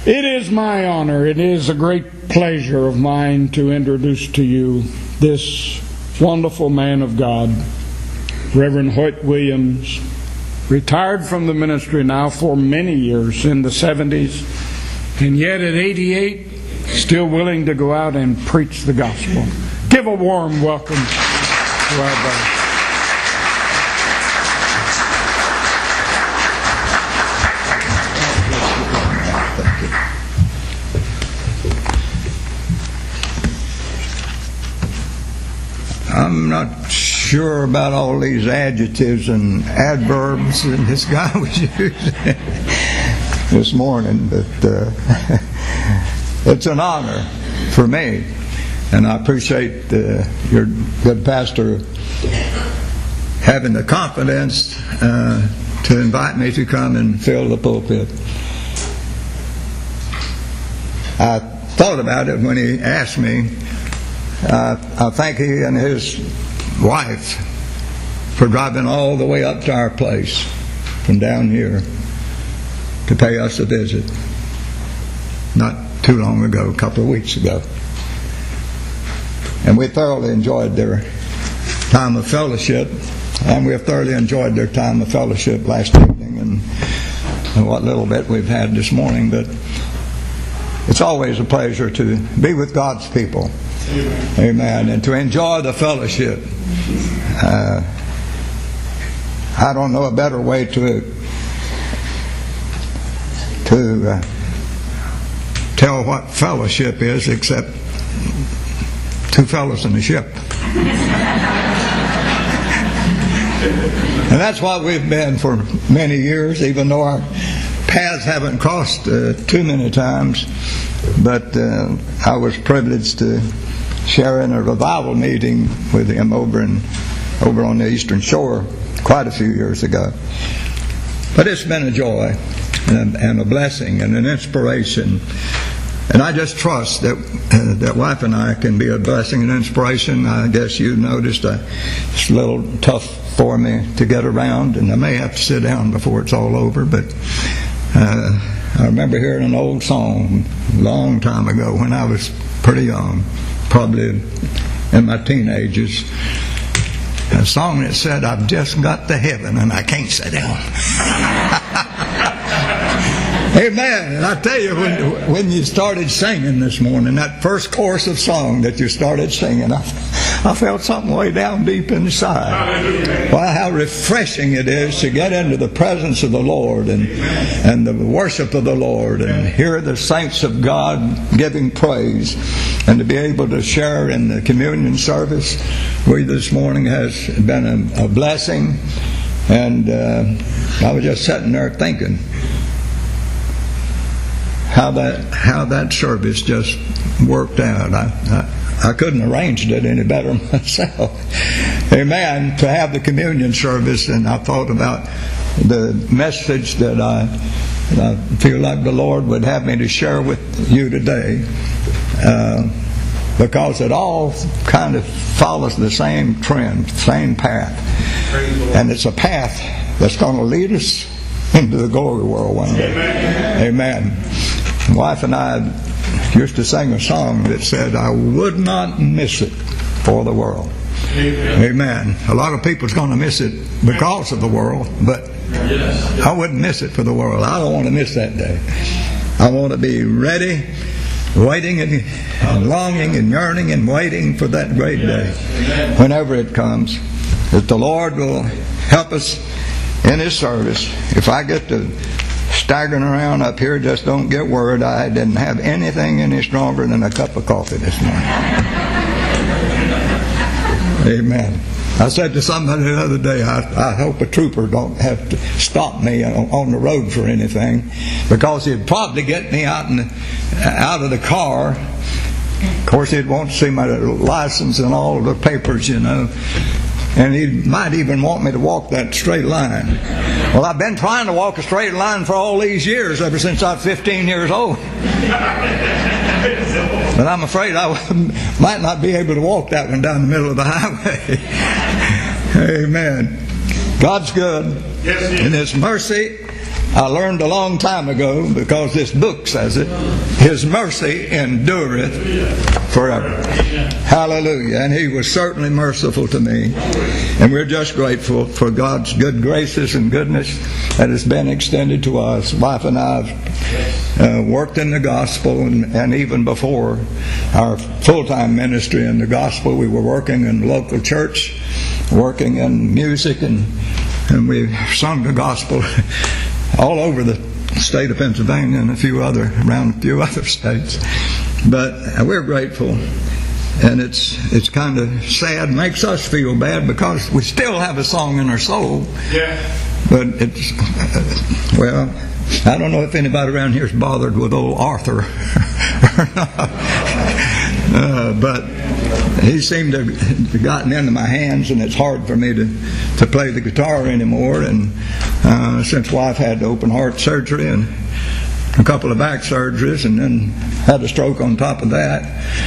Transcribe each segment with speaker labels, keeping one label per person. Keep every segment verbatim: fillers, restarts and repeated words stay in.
Speaker 1: It is my honor, it is a great pleasure of mine to introduce to you this wonderful man of God, Reverend Hoyt Williams, retired from the ministry now for many years in the seventies, and yet at eighty-eight, still willing to go out and preach the gospel. Give a warm welcome to our brother.
Speaker 2: I'm not sure about all these adjectives and adverbs that this guy was using this morning, but uh, it's an honor for me, and I appreciate uh, your good pastor having the confidence uh, to invite me to come and fill the pulpit. I thought about it when he asked me. Uh, I thank he and his wife for driving all the way up to our place from down here to pay us a visit not too long ago, a couple of weeks ago. And we thoroughly enjoyed their time of fellowship, and we have thoroughly enjoyed their time of fellowship last evening and, and what little bit we've had this morning. But it's always a pleasure to be with God's people. Amen. Amen. And to enjoy the fellowship. Uh, I don't know a better way to to uh, tell what fellowship is except two fellows in a ship. And that's what we've been for many years, even though our paths haven't crossed uh, too many times. But uh, I was privileged to share in a revival meeting with him over in over on the Eastern Shore quite a few years ago. But it's been a joy and, and a blessing and an inspiration. And I just trust that uh, that wife and I can be a blessing and inspiration. I guess you noticed uh, it's a little tough for me to get around, and I may have to sit down before it's all over. But uh, I remember hearing an old song a long time ago when I was pretty young, probably in my teenagers, a song that said, "I've just got to heaven and I can't sit down." Amen. And I tell you, when, when you started singing this morning, that first chorus of song that you started singing, I, I felt something way down deep inside. Well, how refreshing it is to get into the presence of the Lord and, and the worship of the Lord and hear the saints of God giving praise, and to be able to share in the communion service with you this morning has been a, a blessing. And uh, I was just sitting there thinking how that how that service just worked out. I, I I couldn't have arranged it any better myself. Amen. To have the communion service, and I thought about the message that I, that I feel like the Lord would have me to share with you today, uh, because it all kind of follows the same trend, same path, and it's a path that's going to lead us into the glory world one day. Amen. Amen. My wife and I used to sing a song that said, "I would not miss it for the world." Amen. Amen. A lot of people's going to miss it because of the world, but yes. I wouldn't miss it for the world. I don't want to miss that day. I want to be ready, waiting and, and longing and yearning and waiting for that great day, whenever it comes, that the Lord will help us in His service. If I get to staggering around up here, just don't get worried. I didn't have anything any stronger than a cup of coffee this morning. Amen. I said to somebody the other day, I, I hope a trooper don't have to stop me on, on the road for anything, because he'd probably get me out in the, out of the car. Of course, he'd want to see my license and all of the papers, you know. And he might even want me to walk that straight line. Well, I've been trying to walk a straight line for all these years, ever since I was fifteen years old. But I'm afraid I might not be able to walk that one down the middle of the highway. Amen. God's good. In His mercy I learned a long time ago, because this book says it, His mercy endureth forever. Hallelujah. And He was certainly merciful to me. And we're just grateful for God's good graces and goodness that has been extended to us. Wife and I have uh, worked in the gospel, and, and even before our full-time ministry in the gospel, we were working in the local church, working in music, and, and we sung the gospel all over the state of Pennsylvania and a few other, around a few other states. But we're grateful, and it's it's kind of sad, makes us feel bad, because we still have a song in our soul. Yeah. But it's, uh, well, I don't know if anybody around here is bothered with old Arthur or not. Uh, but he seemed to have gotten into my hands, and it's hard for me to, to play the guitar anymore. And uh, since wife had open heart surgery and a couple of back surgeries, and then had a stroke on top of that,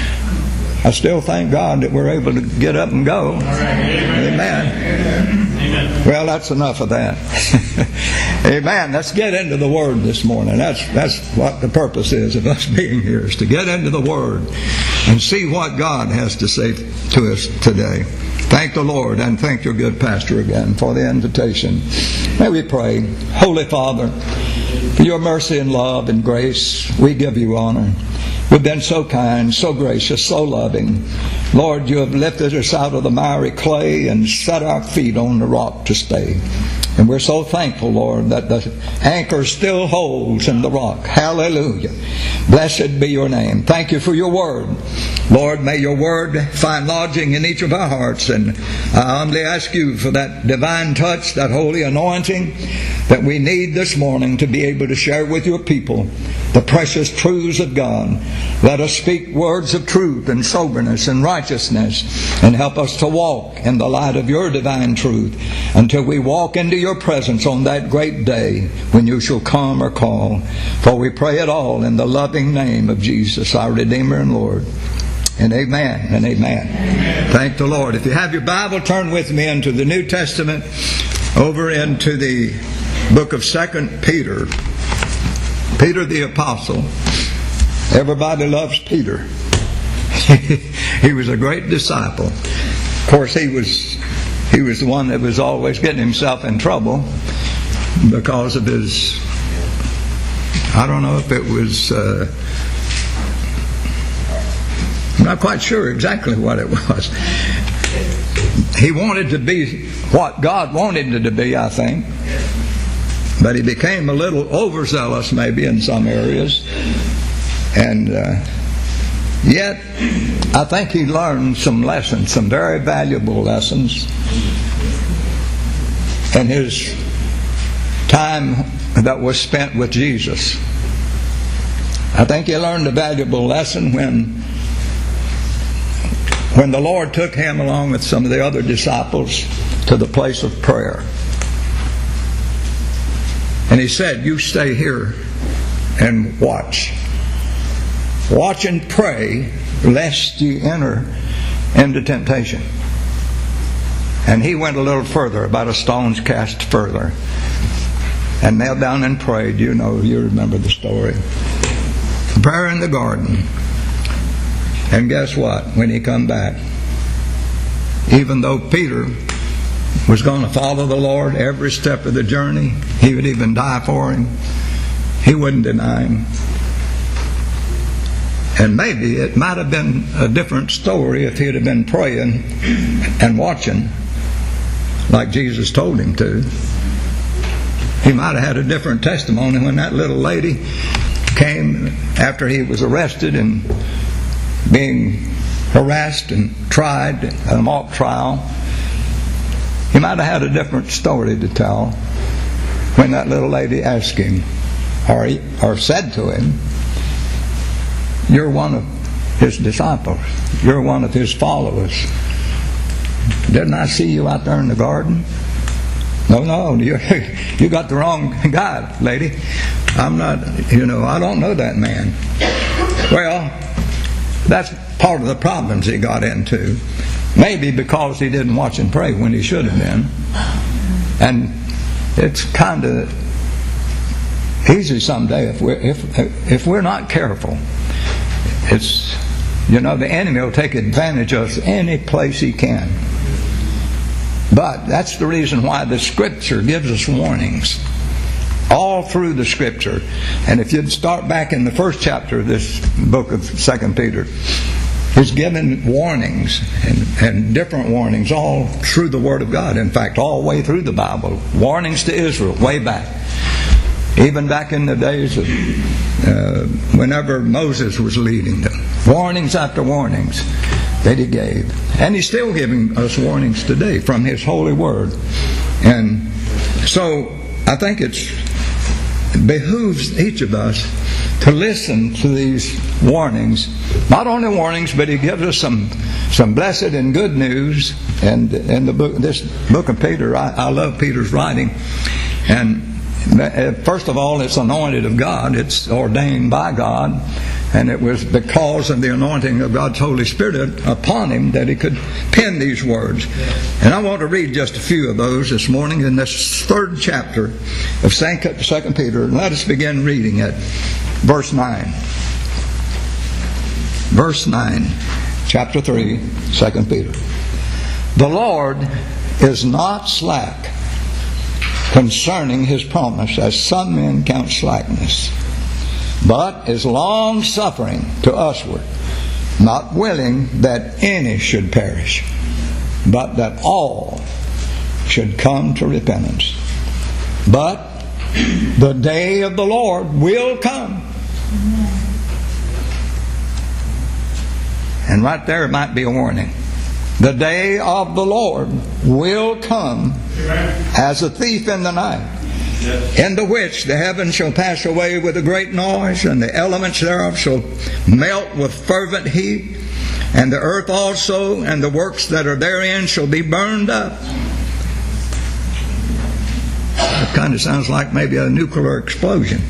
Speaker 2: I still thank God that we're able to get up and go. Amen. Amen. Well, that's enough of that. Amen. Let's get into the Word this morning. That's that's what the purpose is of us being here, is to get into the Word and see what God has to say to us today. Thank the Lord, and thank your good pastor again for the invitation. May we pray. Holy Father, for your mercy and love and grace, we give you honor. We've been so kind, so gracious, so loving. Lord, you have lifted us out of the miry clay and set our feet on the rock to stay. And we're so thankful, Lord, that the anchor still holds in the rock. Hallelujah. Blessed be your name. Thank you for your word. Lord, may your word find lodging in each of our hearts. And I humbly ask you for that divine touch, that holy anointing that we need this morning to be able to share with your people the precious truths of God. Let us speak words of truth and soberness and righteousness, and help us to walk in the light of your divine truth until we walk into your presence on that great day when you shall come or call. For we pray it all in the loving name of Jesus, our Redeemer and Lord. And amen and amen. Amen. Thank the Lord. If you have your Bible, turn with me into the New Testament, over into the book of Second Peter. Peter the Apostle. Everybody loves Peter. He was a great disciple. Of course, he was he was the one that was always getting himself in trouble because of his, I don't know if it was, uh, I'm not quite sure exactly what it was. He wanted to be what God wanted him to be, I think. But he became a little overzealous maybe in some areas. And uh, yet, I think he learned some lessons, some very valuable lessons in his time that was spent with Jesus. I think he learned a valuable lesson when when the Lord took him along with some of the other disciples to the place of prayer. And he said, you stay here and watch. Watch and pray lest ye enter into temptation. And he went a little further, about a stone's cast further, and knelt down and prayed. You know, you remember the story. Prayer in the garden. And guess what? When he come back, even though Peter was going to follow the Lord every step of the journey, he would even die for him, he wouldn't deny him. And maybe it might have been a different story if he'd have been praying and watching like Jesus told him to. He might have had a different testimony when that little lady came after he was arrested and being harassed and tried in a mock trial. He might have had a different story to tell when that little lady asked him, or, he, or said to him, you're one of his disciples. You're one of his followers. Didn't I see you out there in the garden? No, no, you you got the wrong guy, lady. I'm not, you know, I don't know that man. Well, that's part of the problems he got into. Maybe because he didn't watch and pray when he should have been. And it's kind of easy someday if we're, if, if we're not careful. It's, you know, the enemy will take advantage of us any place he can. But that's the reason why the Scripture gives us warnings. All through the Scripture. And if you'd start back in the first chapter of this book of Second Peter, he's given warnings and, and different warnings all through the Word of God. In fact, all the way through the Bible. Warnings to Israel, way back. Even back in the days of uh, whenever Moses was leading them. Warnings after warnings that he gave. And he's still giving us warnings today from his holy word. And so I think it's, it behooves each of us to listen to these warnings. Not only warnings, but he gives us some some blessed and good news. And in the book, this book of Peter, I, I love Peter's writing. And first of all, it's anointed of God. It's ordained by God. And it was because of the anointing of God's Holy Spirit upon him that he could pen these words. And I want to read just a few of those this morning in this third chapter of Second Peter. And let us begin reading at verse nine. Verse nine, chapter three, Second Peter. The Lord is not slack concerning his promise, as some men count slackness, but is long-suffering to usward, not willing that any should perish, but that all should come to repentance. But the day of the Lord will come. And right there it might be a warning. The day of the Lord will come as a thief in the night, in the which the heavens shall pass away with a great noise, and the elements thereof shall melt with fervent heat, and the earth also and the works that are therein shall be burned up. That kind of sounds like maybe a nuclear explosion.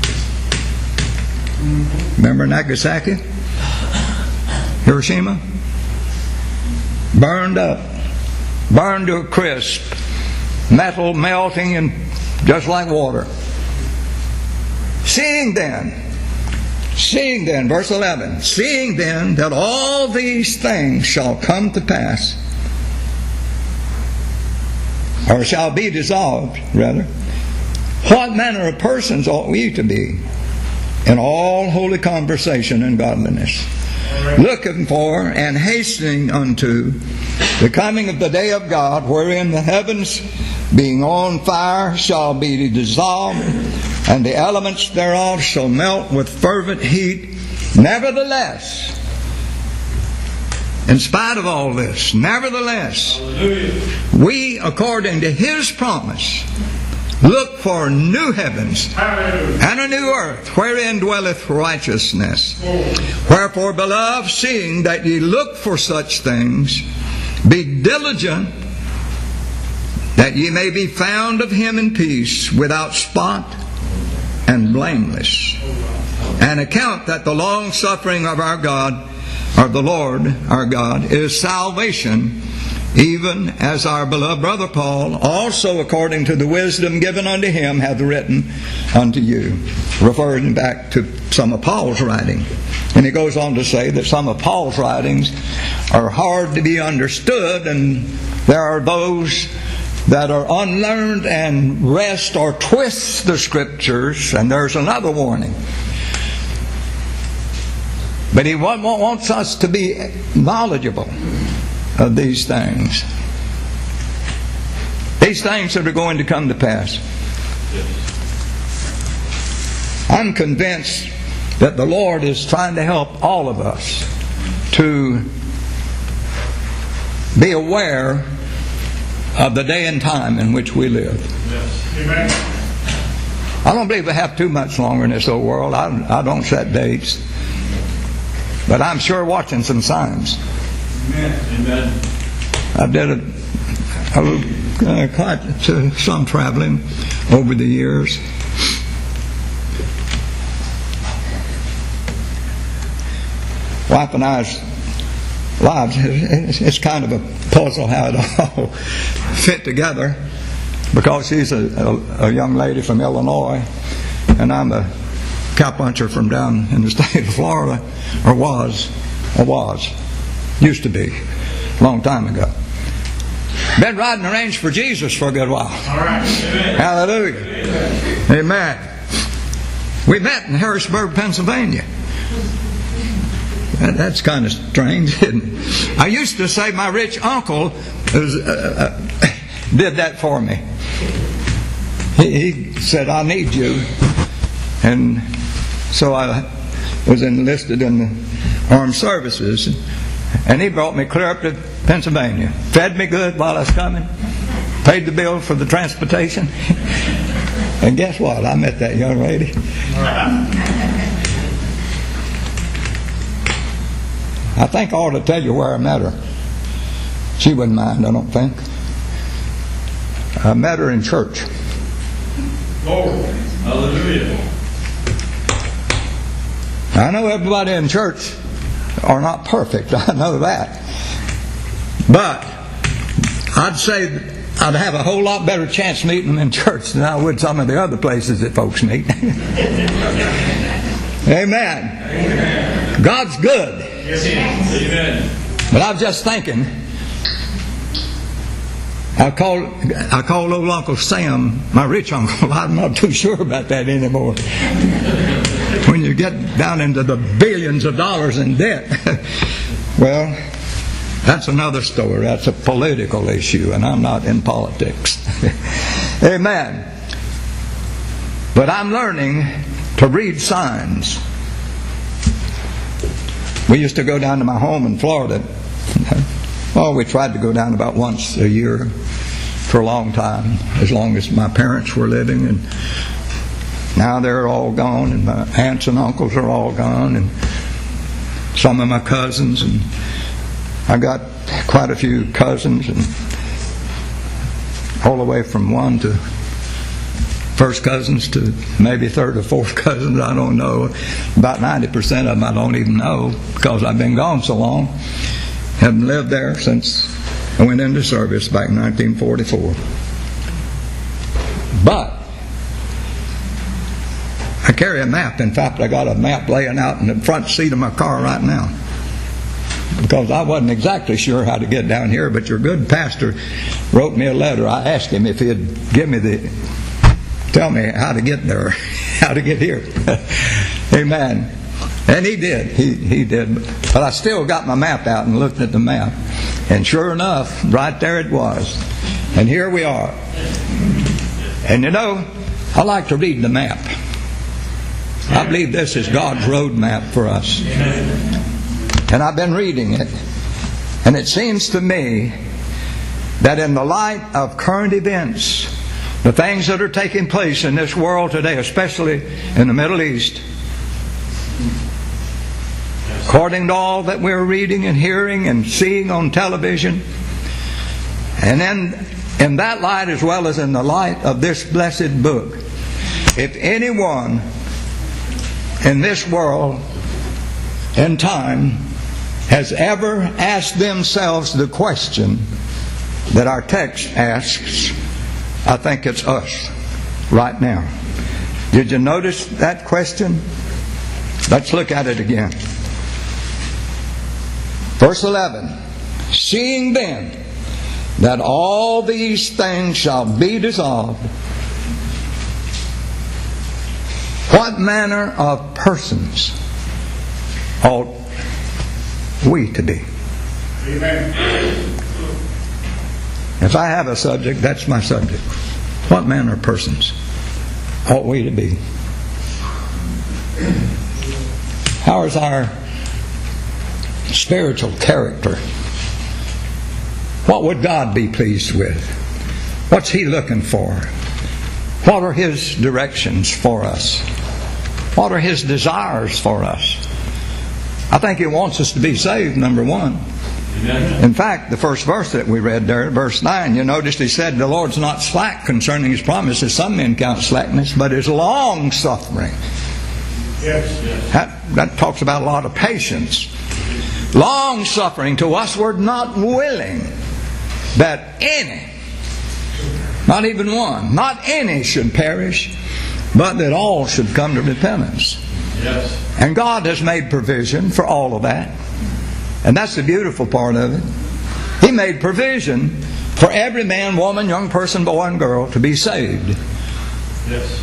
Speaker 2: Remember Nagasaki? Hiroshima? Burned up. Burned to a crisp. Metal melting and just like water. Seeing then, seeing then, verse eleven, seeing then that all these things shall come to pass, or shall be dissolved, rather, what manner of persons ought we to be in all holy conversation and godliness, looking for and hastening unto the coming of the day of God, wherein the heavens being on fire shall be dissolved, and the elements thereof shall melt with fervent heat. Nevertheless, in spite of all this, nevertheless, we, according to his promise, look for new heavens and a new earth, wherein dwelleth righteousness. Wherefore, beloved, seeing that ye look for such things, be diligent that ye may be found of him in peace, without spot and blameless. And account that the long suffering of our God, or the Lord our God, is salvation, even as our beloved brother Paul, also according to the wisdom given unto him, hath written unto you. Referring back to some of Paul's writing. And he goes on to say that some of Paul's writings are hard to be understood, and there are those that are unlearned and wrest or twist the Scriptures, and there's another warning. But he wants us to be knowledgeable of these things. These things that are going to come to pass. I'm convinced that the Lord is trying to help all of us to be aware of the day and time in which we live. Amen. I don't believe we have too much longer in this old world. I, I don't set dates. But I'm sure watching some signs. Amen. I did a, a little, uh, quite uh, some traveling over the years. Wife and I's lives, it's kind of a puzzle how it all fit together, because she's a, a, a young lady from Illinois, and I'm a cowpuncher from down in the state of Florida, or was, or was, used to be, a long time ago. Been riding the range for Jesus for a good while.
Speaker 3: All right. Amen.
Speaker 2: Hallelujah. Amen. Amen. We met in Harrisburg, Pennsylvania. That's kind of strange, isn't it? I used to say my rich uncle was, uh, uh, did that for me. He, he said, I need you. And so I was enlisted in the armed services. And he brought me clear up to Pennsylvania. Fed me good while I was coming. Paid the bill for the transportation. And guess what? I met that young lady. I think I ought to tell you where I met her. She wouldn't mind, I don't think. I met her in church.
Speaker 3: Lord. Hallelujah.
Speaker 2: I know everybody in church are not perfect. I know that. But I'd say I'd have a whole lot better chance meeting them in church than I would some of the other places that folks meet. Amen. Amen. God's good.
Speaker 3: Yes, He is. Amen.
Speaker 2: But I was just thinking, I called I called old Uncle Sam my rich uncle. I'm not too sure about that anymore. When you get down into the billions of dollars in debt, well, that's another story. That's a political issue, and I'm not in politics. Amen. But I'm learning to read signs. We used to go down to my home in Florida. Well, we tried to go down about once a year for a long time, as long as my parents were living. And now they're all gone, and my aunts and uncles are all gone, and some of my cousins. And I got quite a few cousins, and all the way from one to first cousins to maybe third or fourth cousins, I don't know. About ninety percent of them I don't even know, because I've been gone so long. Haven't lived there since I went into service back in nineteen forty-four. But I carry a map. In fact, I got a map laying out in the front seat of my car right now, because I wasn't exactly sure how to get down here. But your good pastor wrote me a letter. I asked him if he'd give me the tell me how to get there, how to get here. Amen. And he did. He he did. But I still got my map out and looked at the map. And sure enough, right there it was. And here we are. And you know, I like to read the map. I believe this is God's road map for us. And I've been reading it. And it seems to me that in the light of current events, the things that are taking place in this world today, especially in the Middle East, according to all that we're reading and hearing and seeing on television, and then in that light as well as in the light of this blessed book, if anyone in this world in time has ever asked themselves the question that our text asks, I think it's us right now. Did you notice that question? Let's look at it again. Verse eleven. Seeing then that all these things shall be dissolved, what manner of persons ought we to be?
Speaker 3: Amen.
Speaker 2: If I have a subject, that's my subject. What manner of persons ought we to be? How is our spiritual character? What would God be pleased with? What's He looking for? What are His directions for us? What are His desires for us? I think He wants us to be saved, number one. In fact, the first verse that we read there, verse nine, you noticed He said, the Lord's not slack concerning His promises. Some men count slackness, but is long suffering.
Speaker 3: Yes, yes.
Speaker 2: That, that talks about a lot of patience. Long suffering to us, we're not willing that any, not even one, not any should perish, but that all should come to repentance.
Speaker 3: Yes.
Speaker 2: And God has made provision for all of that. And that's the beautiful part of it. He made provision for every man, woman, young person, boy, and girl to be saved.
Speaker 3: Yes.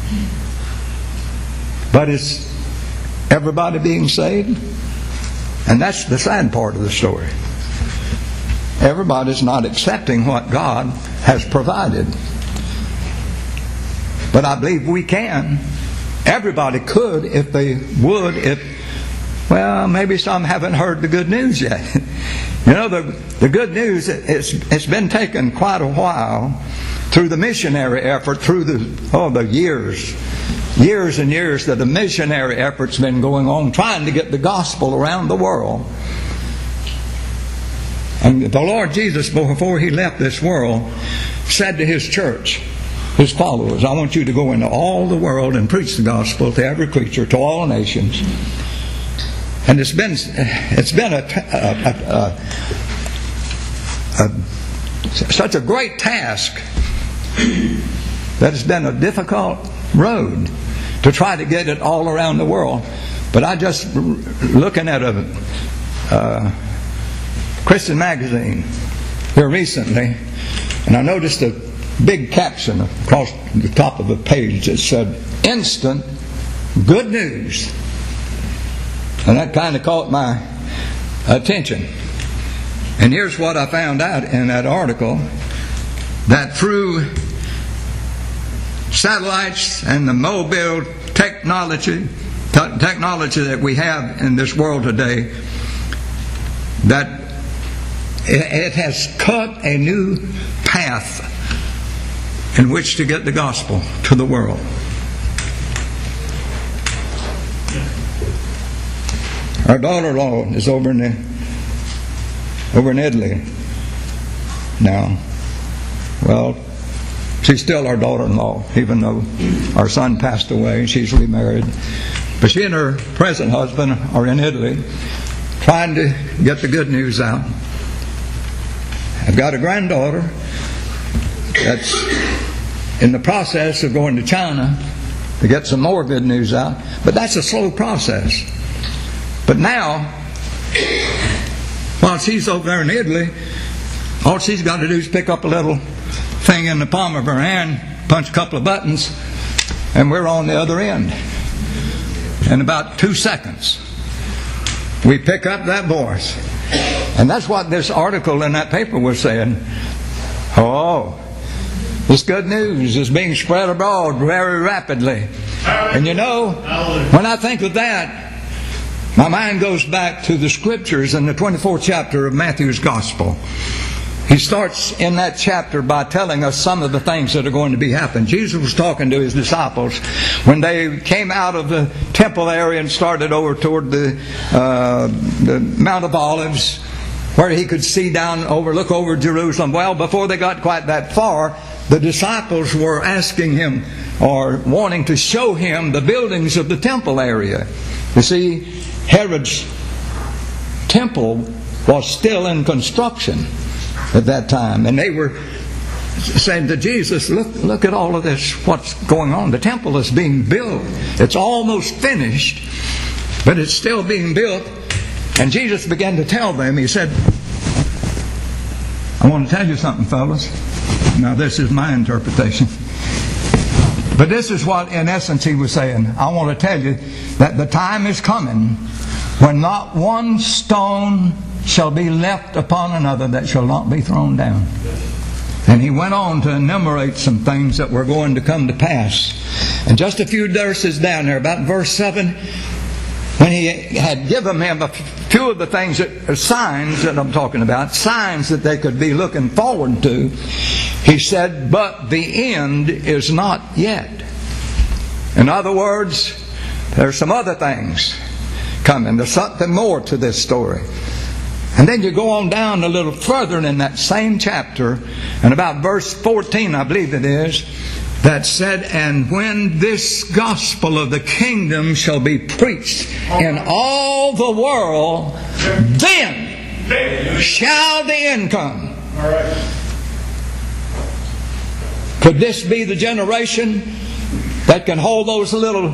Speaker 2: But is everybody being saved? And that's the sad part of the story. Everybody's not accepting what God has provided. But I believe we can. Everybody could if they would. If well, maybe some haven't heard the good news yet. You know, the the good news, it's it's been taken quite a while through the missionary effort, through the oh the years, years and years that the missionary effort's been going on, trying to get the gospel around the world. And the Lord Jesus, before He left this world, said to His church, His followers, I want you to go into all the world and preach the gospel to every creature, to all nations. And it's been it's been a, a, a, a, a such a great task that it's been a difficult road to try to get it all around the world. But I just looking at a uh, Christian magazine here recently, and I noticed a big caption across the top of the page that said, "Instant good news." And that kind of caught my attention. And here's what I found out in that article, that through satellites and the mobile technology, te- technology that we have in this world today, that it has cut a new path in which to get the gospel to the world. Our daughter-in-law is over in the, over in Italy now. Well, she's still our daughter-in-law, even though our son passed away and she's remarried. But she and her present husband are in Italy, trying to get the good news out. I've got a granddaughter that's in the process of going to China to get some more good news out. But that's a slow process. But now, while she's over there in Italy, all she's got to do is pick up a little thing in the palm of her hand, punch a couple of buttons, and we're on the other end. In about two seconds, we pick up that voice. And that's what this article in that paper was saying. Oh, this good news is being spread abroad very rapidly. And you know, when I think of that, my mind goes back to the scriptures in the twenty-fourth chapter of Matthew's Gospel. He starts in that chapter by telling us some of the things that are going to be happening. Jesus was talking to His disciples when they came out of the temple area and started over toward the, uh, the Mount of Olives, where He could see down over, look over Jerusalem. Well, before they got quite that far, the disciples were asking Him, or wanting to show Him, the buildings of the temple area. You see, Herod's temple was still in construction at that time. And they were saying to Jesus, look, look at all of this, what's going on. The temple is being built. It's almost finished, but it's still being built. And Jesus began to tell them, He said, I want to tell you something, fellas. Now this is my interpretation. But this is what, in essence, He was saying. I want to tell you that the time is coming when not one stone shall be left upon another that shall not be thrown down. And He went on to enumerate some things that were going to come to pass. And just a few verses down there, about verse seven, when He had given them a few of the things, that, signs that I'm talking about, signs that they could be looking forward to, He said, but the end is not yet. In other words, there's some other things coming. There's something more to this story. And then you go on down a little further in that same chapter, and about verse fourteen, I believe it is, that said, and when this gospel of the kingdom shall be preached in all the world, then shall the end come.
Speaker 3: All right.
Speaker 2: Could this be the generation that can hold those little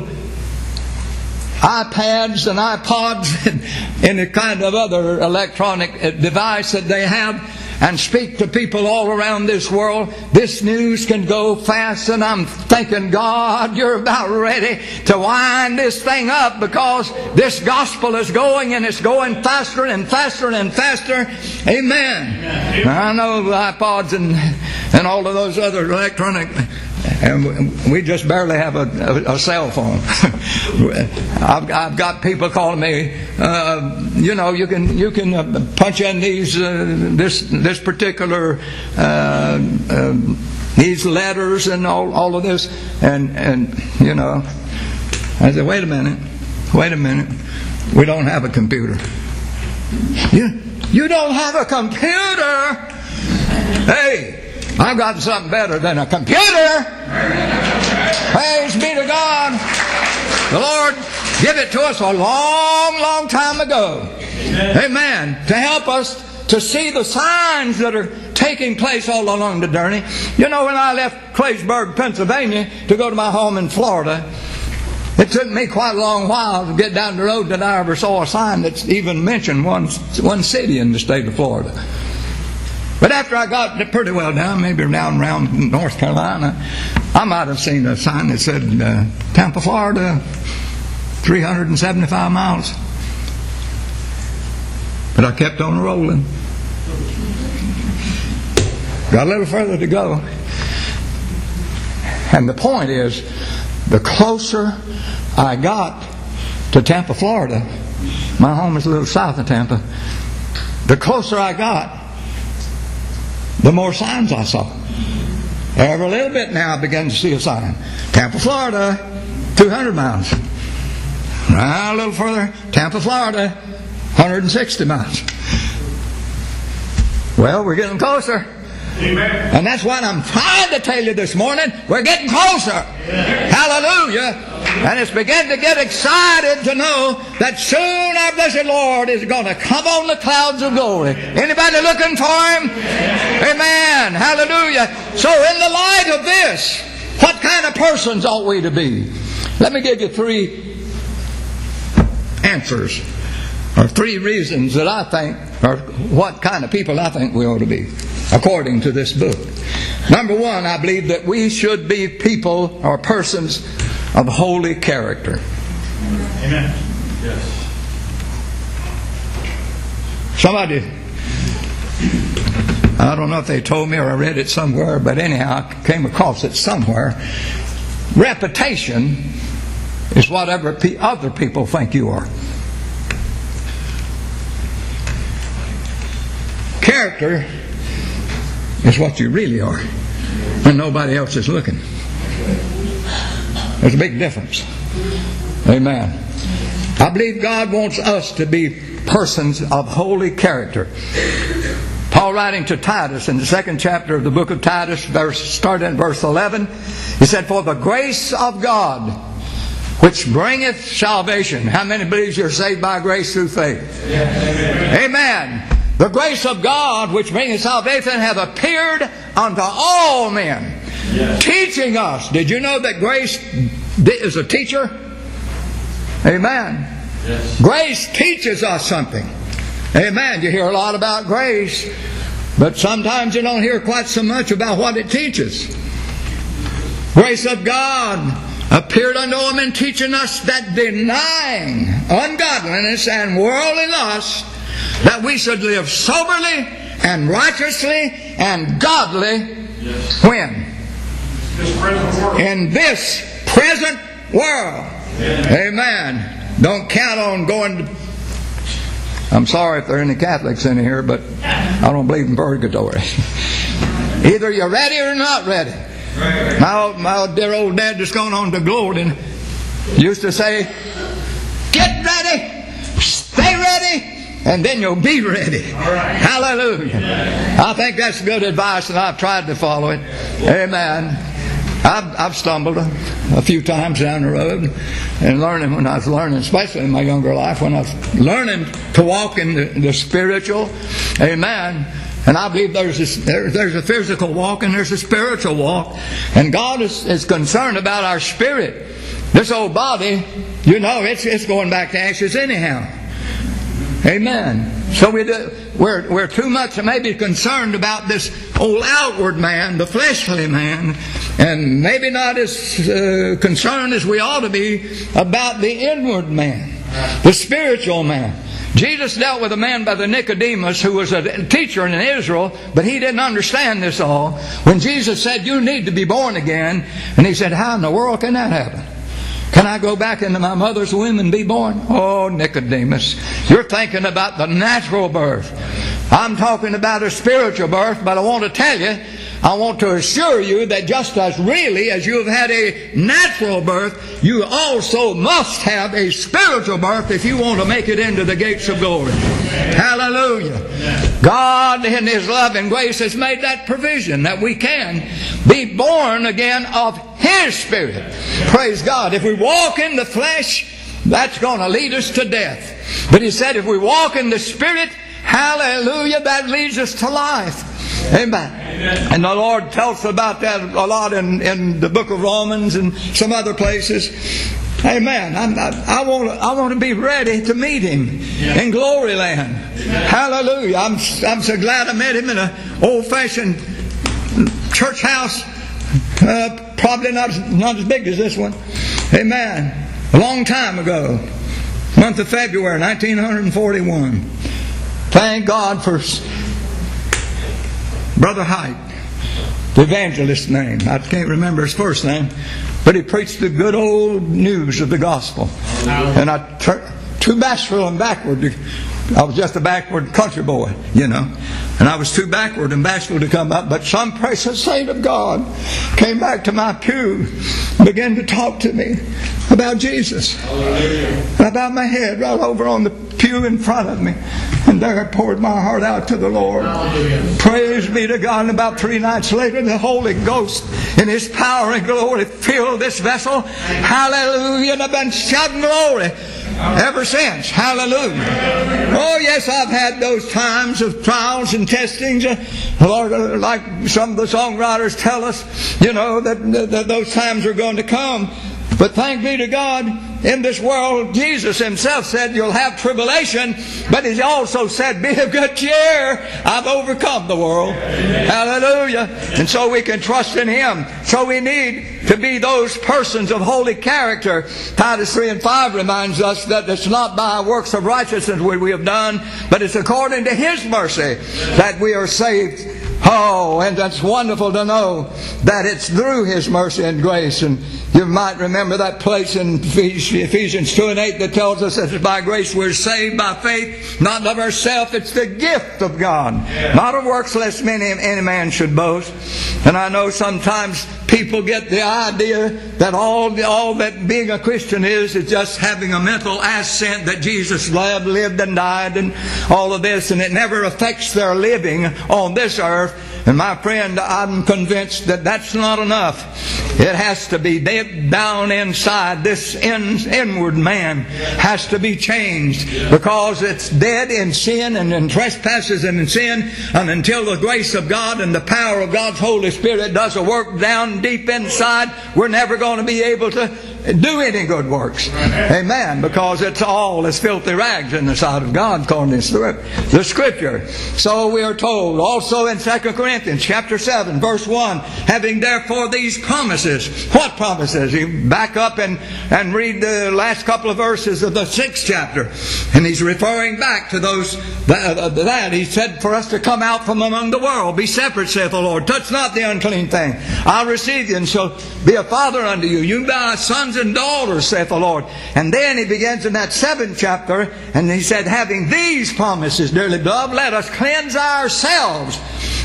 Speaker 2: iPads and iPods and any kind of other electronic device that they have, and speak to people all around this world. This news can go fast, and I'm thinking, God, you're about ready to wind this thing up, because this gospel is going, and it's going faster and faster and faster. Amen. Amen. I know iPods and and all of those other electronic, and we just barely have a, a, a cell phone. I've, I've got people calling me, uh, you know, you can you can uh, punch in these uh, this this particular uh, uh, these letters and all all of this, and and you know, I said, wait a minute, wait a minute, we don't have a computer. You you don't have a computer? Hey, I've got something better than a computer. Praise be to God. The Lord gave it to us a long, long time ago. Amen. Amen. To help us to see the signs that are taking place all along the journey. You know, when I left Claysburg, Pennsylvania, to go to my home in Florida, it took me quite a long while to get down the road that I ever saw a sign that's even mentioned one, one city in the state of Florida. But after I got pretty well down, maybe down around North Carolina, I might have seen a sign that said uh, Tampa, Florida, three hundred seventy-five miles. But I kept on rolling. Got a little further to go. And the point is, the closer I got to Tampa, Florida, my home is a little south of Tampa, the closer I got, the more signs I saw. Every little bit now I began to see a sign. Tampa, Florida, two hundred miles. Right, a little further, Tampa, Florida, one hundred sixty miles. Well, we're getting closer.
Speaker 3: Amen.
Speaker 2: And that's what I'm trying to tell you this morning. We're getting closer. Yeah. Hallelujah. And it's beginning to get excited to know that soon our blessed Lord is going to come on the clouds of glory. Anybody looking for Him? Amen. Hallelujah. So in the light of this, what kind of persons ought we to be? Let me give you three answers, or three reasons that I think, or what kind of people I think we ought to be, according to this book. Number one, I believe that we should be people or persons of holy character.
Speaker 3: Amen. Yes.
Speaker 2: Somebody, I don't know if they told me or I read it somewhere, but anyhow, I came across it somewhere. Reputation is whatever pe- other people think you are. Character is what you really are when nobody else is looking. There's a big difference. Amen. I believe God wants us to be persons of holy character. Paul, writing to Titus in the second chapter of the book of Titus, verse, starting in verse eleven, he said, "For the grace of God which bringeth salvation." How many believes you're saved by grace through faith? Yes. Amen. "The grace of God which bringeth salvation hath appeared unto all men." Yes. Teaching us. Did you know that grace is a teacher? Amen. Yes. Grace teaches us something. Amen. You hear a lot about grace, but sometimes you don't hear quite so much about what it teaches. Grace of God appeared unto all men, teaching us that denying ungodliness and worldly lust, that we should live soberly and righteously and godly. Yes. When?
Speaker 3: This present world. In
Speaker 2: this present world. Amen. Amen. Don't count on going to... I'm sorry if there are any Catholics in here, but I don't believe in purgatory. Either you're ready or not ready. Right. My, old, my old, dear old dad just gone on to glory and used to say, "Get ready, stay ready, and then you'll be ready." All right. Hallelujah. Yeah. I think that's good advice, and I've tried to follow it. Amen. I've, I've stumbled a, a few times down the road and learning when I was learning, especially in my younger life, when I was learning to walk in the, the spiritual. Amen. And I believe there's a, there, there's a physical walk and there's a spiritual walk. And God is, is concerned about our spirit. This old body, you know, it's, it's going back to ashes anyhow. Amen. So we do, we're, we're too much maybe concerned about this old outward man, the fleshly man, and maybe not as uh, concerned as we ought to be about the inward man, the spiritual man. Jesus dealt with a man by the Nicodemus who was a teacher in Israel, but he didn't understand this all. When Jesus said, you need to be born again, and he said, how in the world can that happen? Can I go back into my mother's womb and be born? Oh, Nicodemus, you're thinking about the natural birth. I'm talking about a spiritual birth, but I want to tell you, I want to assure you that just as really as you have had a natural birth, you also must have a spiritual birth if you want to make it into the gates of glory. Hallelujah. God in His love and grace has made that provision that we can be born again of His Spirit. Praise God. If we walk in the flesh, that's going to lead us to death. But He said if we walk in the Spirit, hallelujah, that leads us to life. Amen. Amen. And the Lord tells us about that a lot in, in the book of Romans and some other places. Amen. I'm, I, I want to, I want to be ready to meet Him yeah. in glory land. Amen. Hallelujah. I'm, I'm so glad I met Him in an old-fashioned church house. Uh, probably not, not as big as this one. Amen. A long time ago. Month of February, nineteen forty-one. Thank God for Brother Height, the evangelist's name. I can't remember his first name, but he preached the good old news of the gospel. And I turned too bashful and backward. To, I was just a backward country boy, you know. And I was too backward and bashful to come up. But some precious saint of God came back to my pew and began to talk to me about Jesus. And I bowed my head right over on the pew in front of me. And there I poured my heart out to the Lord. Hallelujah. Praise be to God. And about three nights later, the Holy Ghost in His power and glory filled this vessel. Hallelujah. And I've been shouting glory ever since. Hallelujah. Oh yes, I've had those times of trials and testings. Lord, like some of the songwriters tell us, you know, that, that those times are going to come. But thank be to God, in this world, Jesus Himself said, you'll have tribulation, but He also said, be of good cheer. I've overcome the world. Amen. Hallelujah. And so we can trust in Him. So we need to be those persons of holy character. Titus three and five reminds us that it's not by works of righteousness which we have done, but it's according to His mercy that we are saved. Oh, and that's wonderful to know that it's through His mercy and grace. And you might remember that place in Ephesians two and eight that tells us that by grace we're saved by faith, not of ourselves. It's the gift of God, yeah. not of works, lest any, any man should boast. And I know sometimes people get the idea that all, all that being a Christian is is just having a mental assent that Jesus lived, lived and died and all of this, and it never affects their living on this earth. And my friend, I'm convinced that that's not enough. It has to be dead down inside. This in, inward man has to be changed, because it's dead in sin and in trespasses and in sin. And until the grace of God and the power of God's Holy Spirit does a work down deep inside, we're never going to be able to do any good works. Amen. Because it's all as filthy rags in the sight of God, according to the Scripture. So we are told also in Second Corinthians chapter seven verse one, having therefore these promises. What promises? You back up and, and read the last couple of verses of the sixth chapter, and he's referring back to those that, that. He said for us to come out from among the world. Be separate, saith the Lord. Touch not the unclean thing. I'll receive you and shall be a father unto you. You be my sons and daughters, saith the Lord. And then he begins in that seventh chapter, and he said, having these promises, dearly beloved, let us cleanse ourselves.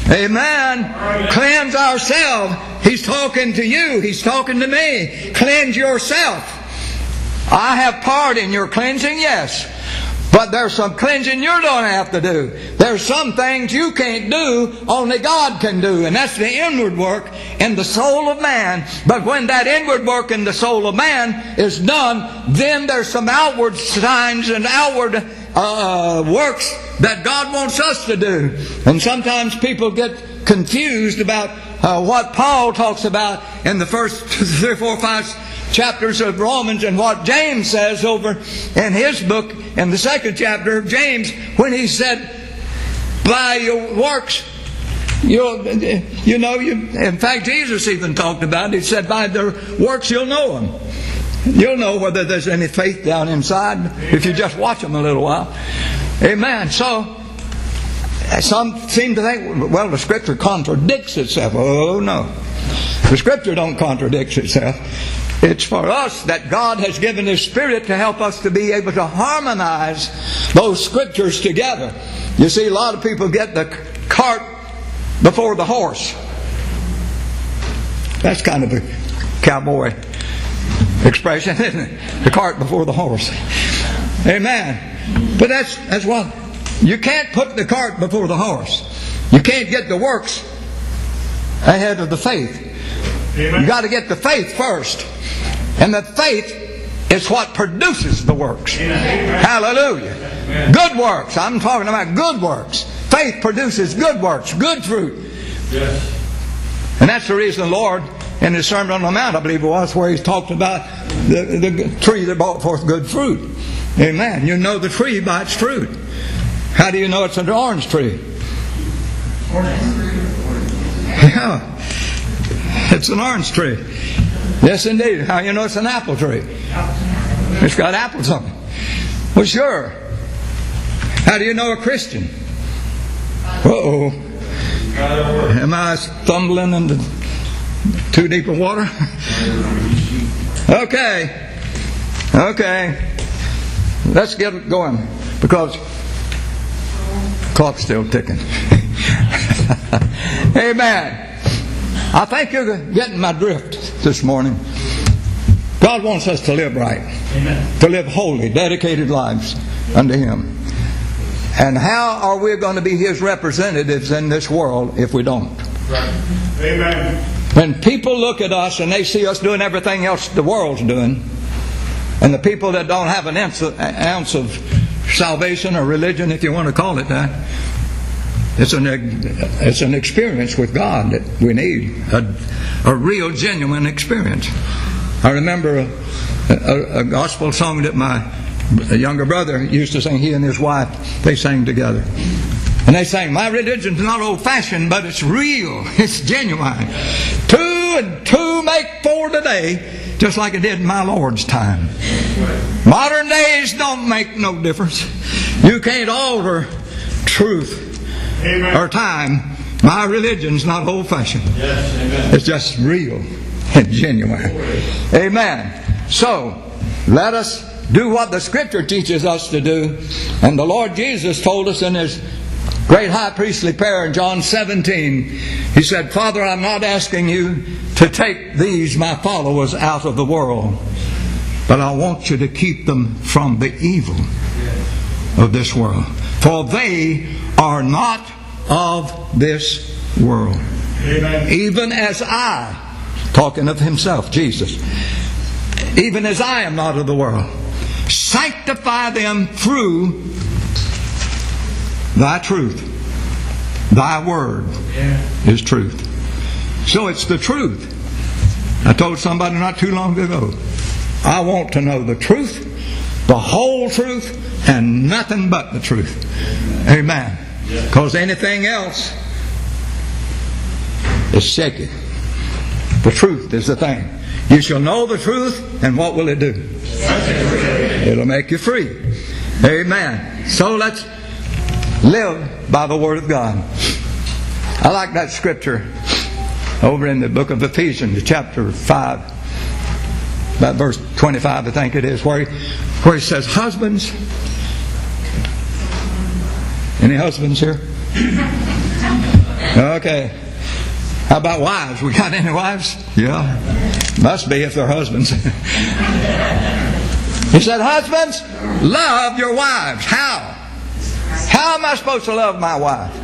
Speaker 2: Amen. Amen. Cleanse ourselves. He's talking to you. He's talking to me. Cleanse yourself. I have part in your cleansing, yes. But there's some cleansing you're going to have to do. There's some things you can't do, only God can do. And that's the inward work in the soul of man. But when that inward work in the soul of man is done, then there's some outward signs and outward uh, works that God wants us to do. And sometimes people get confused about uh, what Paul talks about in the first three, four, five chapters of Romans and what James says over in his book in the second chapter of James, when he said, by your works, you'll, you know, you, in fact Jesus even talked about it. He said, by their works you'll know them. You'll know whether there's any faith down inside if you just watch them a little while. Amen. So, some seem to think, well, the Scripture contradicts itself. Oh, no. The Scripture don't contradict itself. It's for us that God has given His Spirit to help us to be able to harmonize those Scriptures together. You see, a lot of people get the cart before the horse. That's kind of a cowboy expression, isn't it? The cart before the horse. Amen. But that's, that's what... You can't put the cart before the horse. You can't get the works ahead of the faith. You've got to get the faith first. And the faith is what produces the works. Amen. Hallelujah. Amen. Good works. I'm talking about good works. Faith produces good works, good fruit. Yes. And that's the reason the Lord, in His Sermon on the Mount, I believe it was, where He's talked about the, the tree that brought forth good fruit. Amen. You know the tree by its fruit. How do you know it's an orange tree? Yeah. It's an orange tree. Yes, indeed. How do you know it's an apple tree? It's got apples on it. Well, sure. How do you know a Christian? Uh-oh. Am I stumbling into too deep of water? Okay. Okay. Let's get it going, because the clock's still ticking. Amen. I think you're getting my drift this morning. God wants us to live right. Amen. To live holy, dedicated lives unto Him. And how are we going to be His representatives in this world if we don't? Right. Amen. When people look at us and they see us doing everything else the world's doing, and the people that don't have an ounce of salvation or religion, if you want to call it that, it's an it's an experience with God that we need, a, a real, genuine experience. I remember a, a, a gospel song that my younger brother used to sing. He and his wife, they sang together. And they sang, my religion's not old-fashioned, but it's real. It's genuine. Two and two make four today, just like it did in my Lord's time. Modern days don't make no difference. You can't alter truth. Amen. Or time. My religion's not old-fashioned. Yes, amen. It's just real and genuine. Amen. So, let us do what the Scripture teaches us to do. And the Lord Jesus told us in His great high priestly prayer in John seventeen, He said, Father, I'm not asking you to take these, my followers, out of the world, but I want you to keep them from the evil of this world. For they are not of this world. Amen. Even as I, talking of Himself, Jesus, even as I am not of the world, sanctify them through Thy truth. Thy word yeah. is truth. So it's the truth. I told somebody not too long ago, I want to know the truth, the whole truth, and nothing but the truth. Amen. Because anything else is shaky. The truth is the thing. You shall know the truth, and what will it do? It'll make you free. Amen. So let's live by the Word of God. I like that scripture over in the book of Ephesians, chapter five, about verse twenty-five, I think it is, where he, where he says, husbands. Any husbands here? Okay. How about wives? We got any wives? Yeah. Must be if they're husbands. He said, husbands, love your wives. How? How am I supposed to love my wife?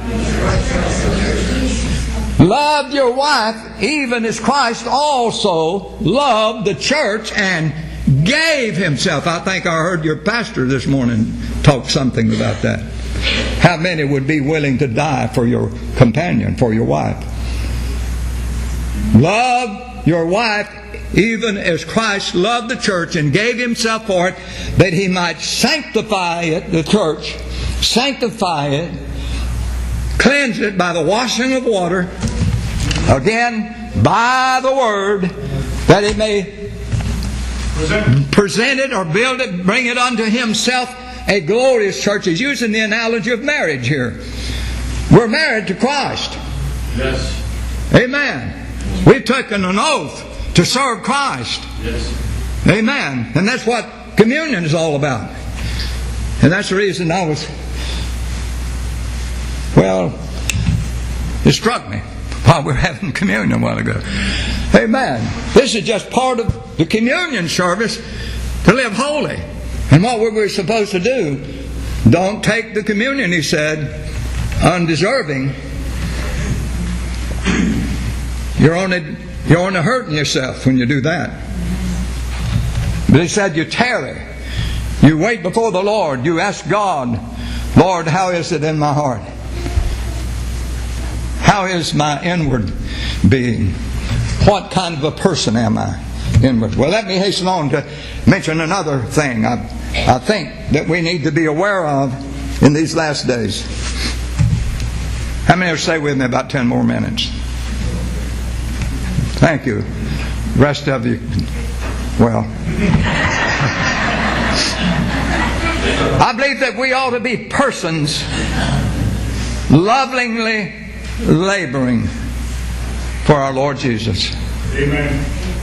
Speaker 2: Love your wife even as Christ also loved the church and gave Himself. I think I heard your pastor this morning talk something about that. How many would be willing to die for your companion, for your wife? Love your wife even as Christ loved the church and gave Himself for it, that He might sanctify it, the church, sanctify it, cleanse it by the washing of water, again, by the Word, that it may present, present it or build it, bring it unto Himself a glorious church. He's using the analogy of marriage here. We're married to Christ.
Speaker 3: Yes.
Speaker 2: Amen. We've taken an oath to serve Christ.
Speaker 3: Yes.
Speaker 2: Amen. And that's what communion is all about. And that's the reason I was, well, it struck me while we were having communion a while ago. Amen. This is just part of the communion service to live holy. And what we were supposed to do, don't take the communion, he said, undeserving. You're only, you're only hurting yourself when you do that. But he said you tarry. You wait before the Lord. You ask God, Lord, how is it in my heart? How is my inward being? What kind of a person am I inward? Well, let me hasten on to mention another thing I, I think that we need to be aware of in these last days. How many will stay with me about ten more minutes? Thank you. The rest of you, well. I believe that we ought to be persons lovingly laboring for our Lord Jesus.
Speaker 3: Amen.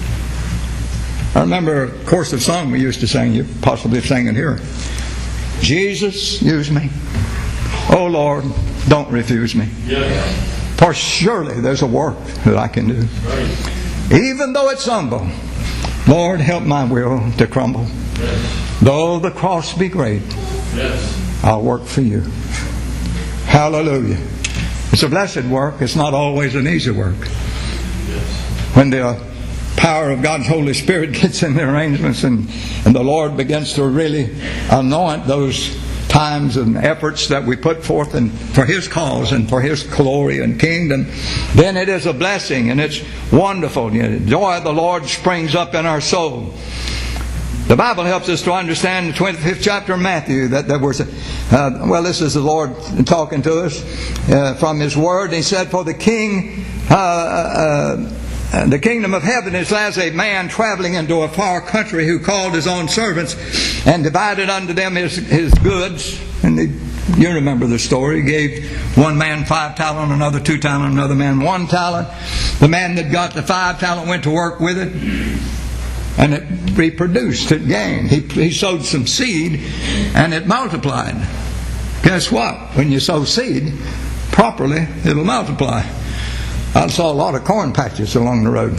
Speaker 2: I remember a course of song we used to sing. You possibly sang it here. Jesus, use me. Oh Lord, don't refuse me.
Speaker 3: Yes.
Speaker 2: For surely there's a work that I can do.
Speaker 3: Right.
Speaker 2: Even though it's humble, Lord, help my will to crumble.
Speaker 3: Yes.
Speaker 2: Though the cross be great,
Speaker 3: Yes.
Speaker 2: I'll work for you. Hallelujah. It's a blessed work. It's not always an easy work.
Speaker 3: Yes.
Speaker 2: When the power of God's Holy Spirit gets in the arrangements and, and the Lord begins to really anoint those times and efforts that we put forth and for His cause and for His glory and kingdom, then it is a blessing and it's wonderful. The joy of the Lord springs up in our soul. The Bible helps us to understand the twenty-fifth chapter of Matthew that there was a, uh, well, this is the Lord talking to us uh, from His Word. He said, for the king uh, uh, uh, the kingdom of heaven is as a man traveling into a far country who called his own servants and divided unto them his, his goods. And he, you remember the story. He gave one man five talent, another two talent, another man one talent. The man that got the five talent went to work with it, and it reproduced, it gained. He, he sowed some seed, and it multiplied. Guess what? When you sow seed properly, it'll multiply. I saw a lot of corn patches along the road.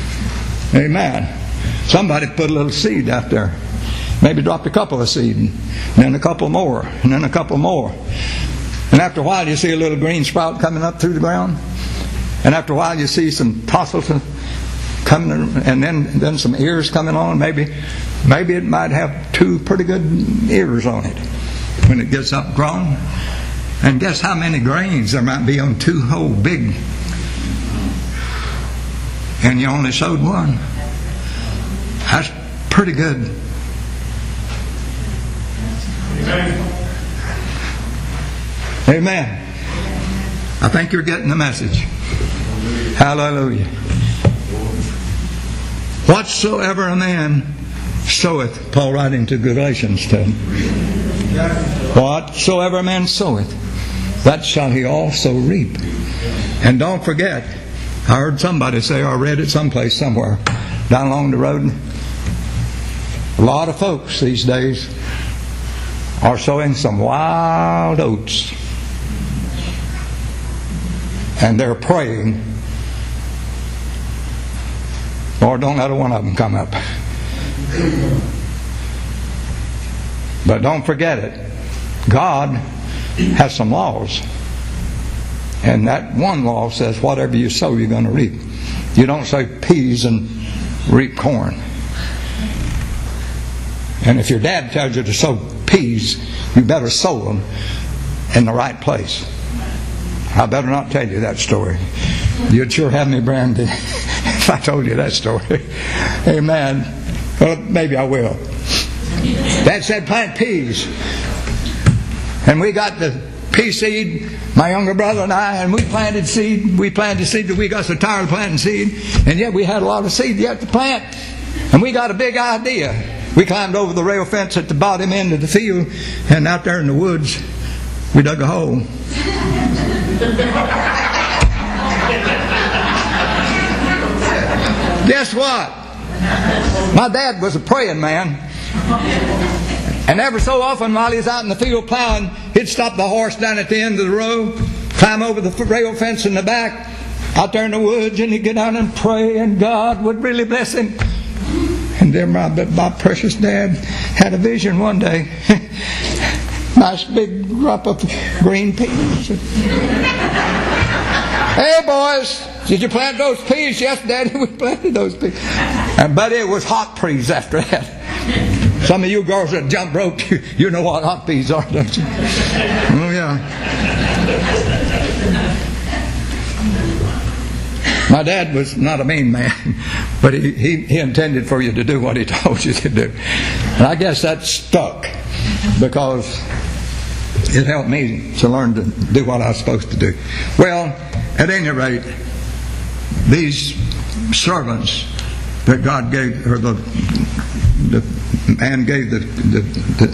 Speaker 2: Amen. Somebody put a little seed out there. Maybe dropped a couple of seed, and then a couple more, and then a couple more. And after a while you see a little green sprout coming up through the ground. And after a while you see some tassels coming, and then, then some ears coming on. Maybe, maybe it might have two pretty good ears on it when it gets up grown. And guess how many grains there might be on two whole big, and you only sowed one. That's pretty good.
Speaker 3: Amen.
Speaker 2: Amen. I think you're getting the message. Hallelujah. Whatsoever a man soweth, Paul writing to Galatians to him, whatsoever a man soweth, that shall he also reap. And don't forget, I heard somebody say, or read it someplace somewhere down along the road, a lot of folks these days are sowing some wild oats, and they're praying, Lord, don't let one of them come up. But don't forget it. God has some laws. And that one law says whatever you sow, you're going to reap. You don't sow peas and reap corn. And if your dad tells you to sow peas, you better sow them in the right place. I better not tell you that story. You'd sure have me branded if I told you that story. Amen. Well, maybe I will. Dad said plant peas. And we got the pea seed, my younger brother and I, and we planted seed. We planted seed till we got so tired of planting seed. And yet we had a lot of seed yet to plant. And we got a big idea. We climbed over the rail fence at the bottom end of the field, and out there in the woods, we dug a hole. Guess what? My dad was a praying man. And every so often while he was out in the field plowing, he'd stop the horse down at the end of the row, climb over the rail fence in the back, out there in the woods, and he'd get down and pray, and God would really bless him. And then my, my precious dad had a vision one day. Nice big crop of green peas. Hey boys, did you plant those peas? Yes, Daddy, we planted those peas. And but it was hot peas after that. Some of you girls that jump rope, you, you know what hot peas are, don't you? Oh yeah. My dad was not a mean man, but he, he, he intended for you to do what he told you to do. And I guess that stuck because it helped me to learn to do what I was supposed to do. Well, at any rate, these servants that God gave, or the, the man gave the, the, the,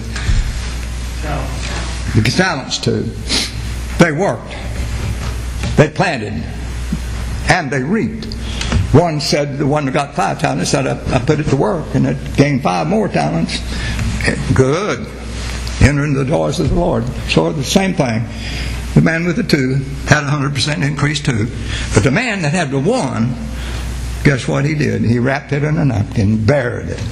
Speaker 2: the talents to, they worked. They planted. And they reaped. One said, the one that got five talents said, I, I put it to work, and it gained five more talents. Good. Entering the doors of the Lord. So the same thing. The man with the two had a hundred percent increase too. But the man that had the one, guess what he did? He wrapped it in a napkin, buried it.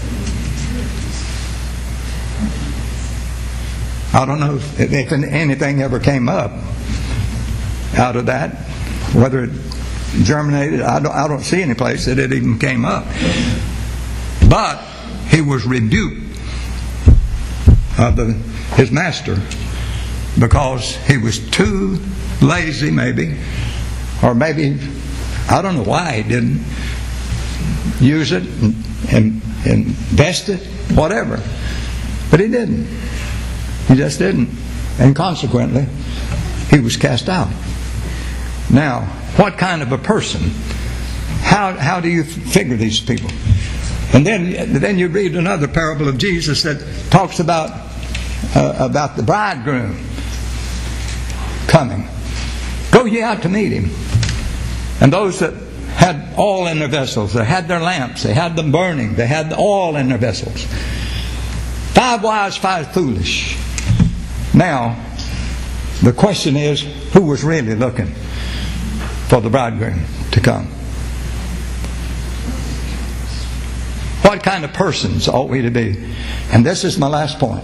Speaker 2: I don't know if, if anything ever came up out of that, whether it germinated. I don't, I don't see any place that it even came up. But he was rebuked of the, his master because he was too lazy, maybe, or maybe I don't know why he didn't use it and, and, and invest it, whatever. But he didn't. He just didn't, and consequently, he was cast out. Now, what kind of a person? How how do you figure these people? And then then you read another parable of Jesus that talks about uh, about the bridegroom coming. Go ye out to meet him. And those that had oil in their vessels, they had their lamps, they had them burning, they had the oil in their vessels. Five wise, five foolish. Now, the question is, who was really looking for the bridegroom to come? What kind of persons ought we to be? And this is my last point.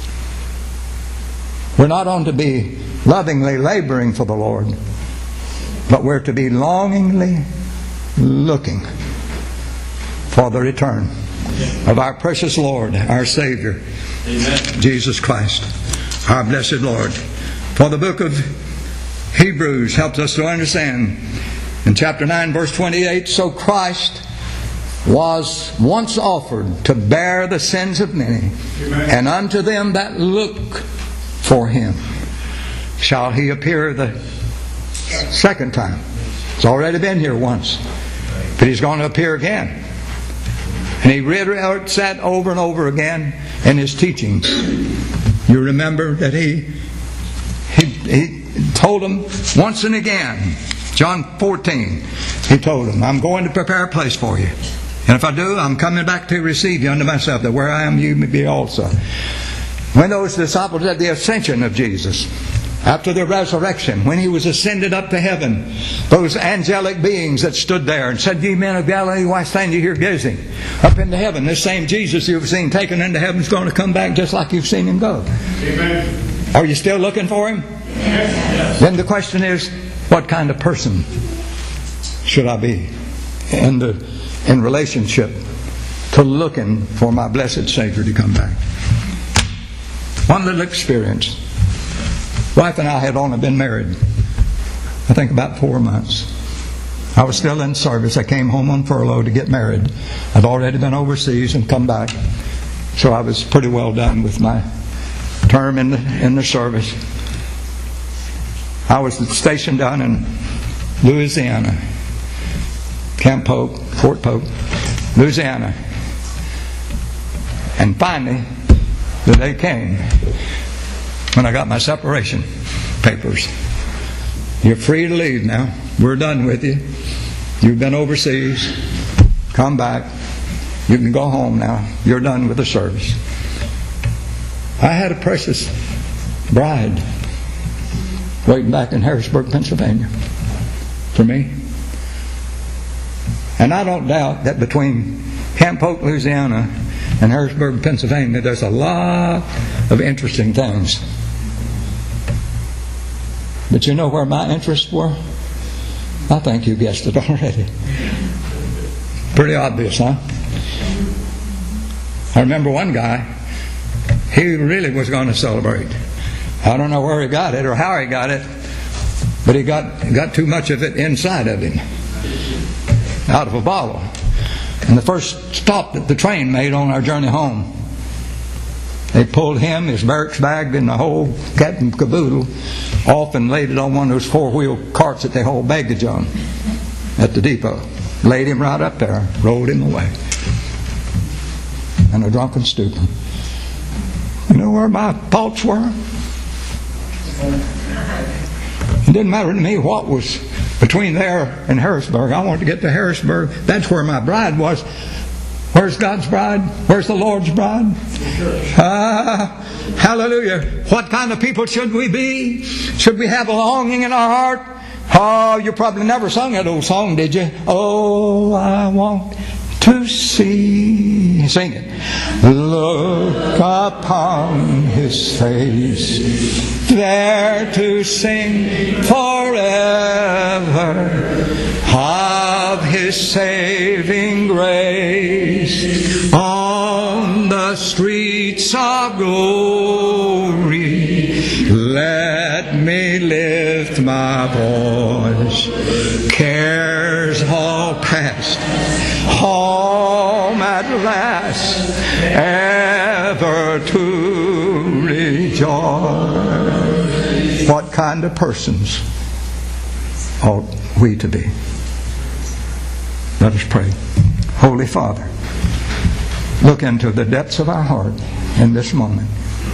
Speaker 2: We're not on to be lovingly laboring for the Lord, but we're to be longingly looking for the return of our precious Lord, our Savior, Amen. Jesus Christ, our blessed Lord. For the book of Hebrews helps us to understand in chapter nine verse twenty-eight, so Christ was once offered to bear the sins of many, Amen. And unto them that look for Him shall He appear the second time. He's already been here once, but He's going to appear again. And He reiterates that over and over again in His teachings. You remember that He He, he told them once and again, John fourteen, He told them, I'm going to prepare a place for you. And if I do, I'm coming back to receive you unto myself, that where I am you may be also. When those disciples at the ascension of Jesus after the resurrection, when He was ascended up to heaven, those angelic beings that stood there and said, "Ye men of Galilee, why stand you here gazing up into heaven?" This same Jesus you've seen taken into heaven is going to come back just like you've seen Him go.
Speaker 3: Amen.
Speaker 2: Are you still looking for Him?
Speaker 3: Yes.
Speaker 2: Then the question is, what kind of person should I be in, the, in relationship to looking for my blessed Savior to come back? One little experience. Wife and I had only been married, I think, about four months. I was still in service. I came home on furlough to get married. I'd already been overseas and come back, so I was pretty well done with my term in the, in the service. I was stationed down in Louisiana, Camp Polk, Fort Polk, Louisiana. And finally, the day came when I got my separation papers. You're free to leave now. We're done with you. You've been overseas. Come back. You can go home now. You're done with the service. I had a precious bride waiting back in Harrisburg, Pennsylvania for me. And I don't doubt that between Camp Polk, Louisiana and Harrisburg, Pennsylvania, there's a lot of interesting things. But you know where my interests were? I think you guessed it already. Pretty obvious, huh? I remember one guy, he really was going to celebrate. I don't know where he got it or how he got it, but he got, got too much of it inside of him, out of a bottle. And the first stop that the train made on our journey home, they pulled him, his barracks bag, and the whole cat and caboodle off and laid it on one of those four-wheel carts that they haul baggage on at the depot. Laid him right up there, rolled him away. In a drunken stupor. You know where my thoughts were? It didn't matter to me what was between there and Harrisburg. I wanted to get to Harrisburg. That's where my bride was. Where's God's bride? Where's the Lord's bride? Ah, hallelujah. What kind of people should we be? Should we have a longing in our heart? Oh, you probably never sung that old song, did you? Oh, I want to see. Sing it. Look upon His face, there to sing forever of His saving grace. On the streets of glory, let me lift my voice. Cares all past, home at last, ever to rejoice. What kind of persons ought we to be? Let us pray. Holy Father, look into the depths of our heart in this moment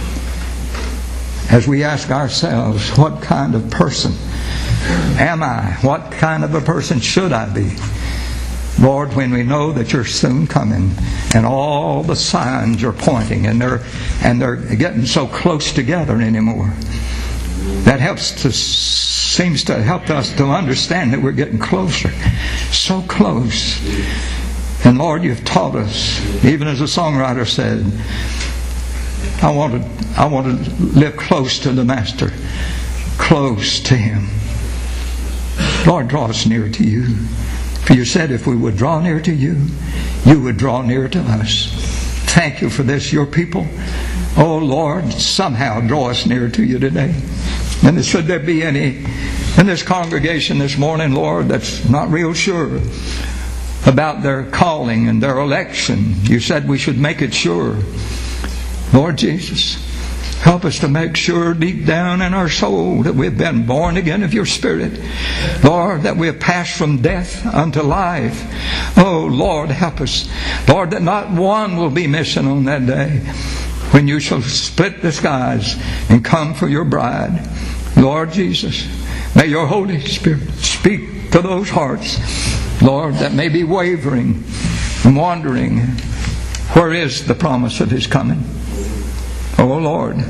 Speaker 2: as we ask ourselves, what kind of person am I? What kind of a person should I be? Lord, when we know that You're soon coming and all the signs are pointing and they're and they're getting so close together anymore, that helps to seems to help us to understand that we're getting closer, so close. And Lord, You've taught us, even as the songwriter said, I want to I want to live close to the Master, close to Him. Lord, draw us near to You. For You said if we would draw near to You, You would draw near to us. Thank You for this, Your people. Oh Lord, somehow draw us near to You today. And should there be any in this congregation this morning, Lord, that's not real sure about their calling and their election, You said we should make it sure. Lord Jesus, help us to make sure deep down in our soul that we've been born again of Your Spirit. Lord, that we have passed from death unto life. Oh, Lord, help us. Lord, that not one will be missing on that day when You shall split the skies and come for Your bride. Lord Jesus, may Your Holy Spirit speak to those hearts, Lord, that may be wavering and wondering, where is the promise of His coming? Oh Lord,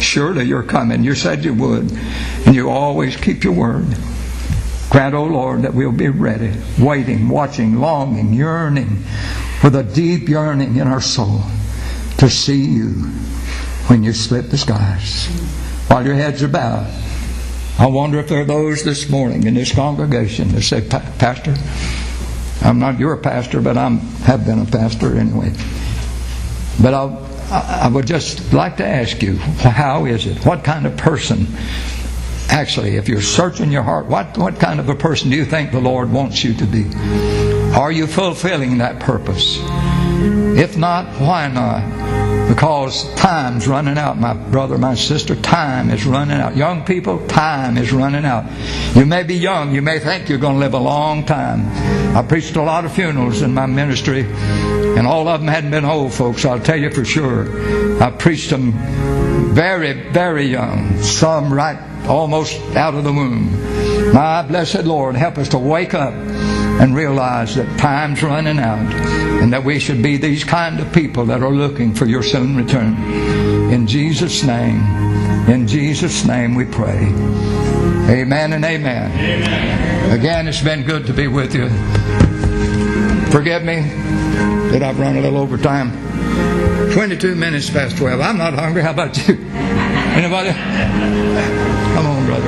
Speaker 2: surely you're coming. You said you would, and you always keep your word. Grant, O Lord, that we'll be ready, waiting, watching, longing, yearning, with a deep yearning in our soul to see you when you split the skies. While your heads are bowed, I wonder if there are those this morning in this congregation that say, Pastor, I'm not your pastor, but I have been a pastor anyway. But I'll, I would just like to ask you, how is it? What kind of person, actually, if you're searching your heart, what, what kind of a person do you think the Lord wants you to be? Are you fulfilling that purpose? If not, why not? Because time's running out, my brother, my sister. Time is running out. Young people, time is running out. You may be young. You may think you're going to live a long time. I preached a lot of funerals in my ministry, and all of them hadn't been old folks, I'll tell you for sure. I preached them very, very young. Some right almost out of the womb. My blessed Lord, help us to wake up and realize that time's running out, and that we should be these kind of people that are looking for your soon return. In Jesus' name, in Jesus' name we pray. Amen and amen. Amen. Again, it's been good to be with you. Forgive me that I've run a little over time. twenty-two minutes past twelve. I'm not hungry. How about you? Anybody? Come on, brother.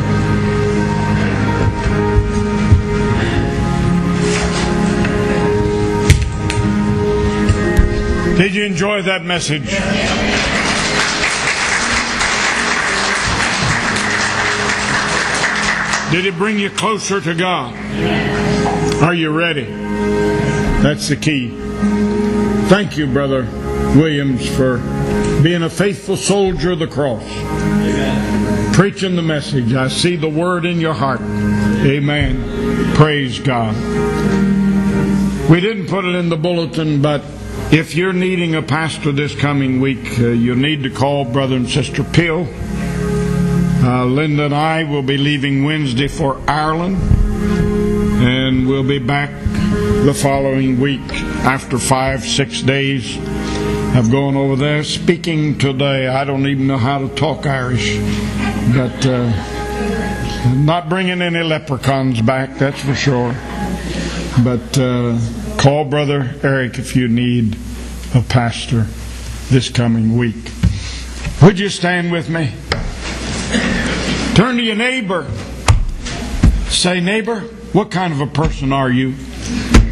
Speaker 1: Did you enjoy that message? Did it bring you closer to God? Are you ready? That's the key. Thank you, Brother Williams, for being a faithful soldier of the cross. Preaching the message. I see the word in your heart. Amen. Praise God. We didn't put it in the bulletin, but if you're needing a pastor this coming week, uh, you'll need to call Brother and Sister Pill. Uh, Linda and I will be leaving Wednesday for Ireland, and we'll be back the following week after five, six days of going over there. Speaking today, I don't even know how to talk Irish, but uh, not bringing any leprechauns back, that's for sure. But uh, call Brother Eric if you need a pastor this coming week. Would you stand with me? Turn to your neighbor. Say, neighbor, what kind of a person are you?